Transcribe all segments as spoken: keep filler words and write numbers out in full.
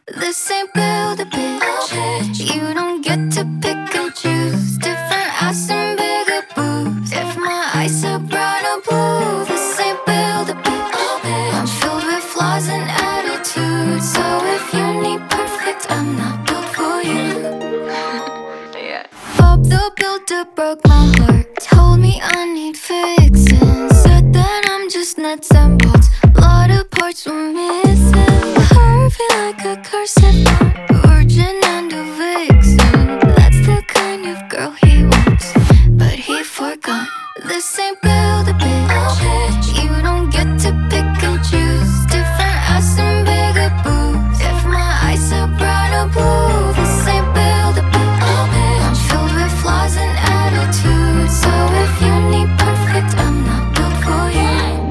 This ain't build a bitch. You don't get to pick and choose. Different ass and bigger boobs. If my eyes are brown or blue, this ain't build a bitch. I'm filled with flaws and attitudes. So if you need perfect, I'm not built for you. Yeah. Bob the Builder broke my heart. Told me I need fixing. Said that I'm just nuts and bolts. Lot of parts were missing. Curvy like a cursive font. Virgin and a vixen. That's the kind of girl he wants, but he forgot. This ain't build a bitch. You don't get to pick and choose. Different ass and bigger boobs. If my eyes are brown or blue, this ain't build a bitch. I'm filled with flaws and attitudes. So if you need perfect, I'm not built for you.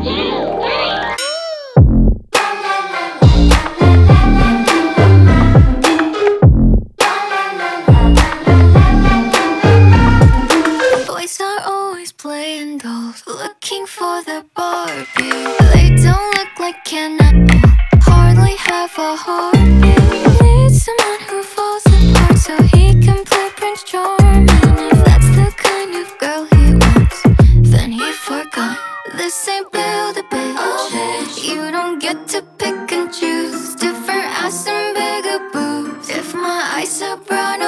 Boys are always playing dolls, looking for the Barbie. They don't look like Ken at all, hardly have a heartbeat. Need someone who falls apart so he can play Prince Charming. If that's the kind of girl he wants, then he forgot. This ain't build a bitch. You don't get to pick and choose. Different ass and bigger boobs. If my eyes are brown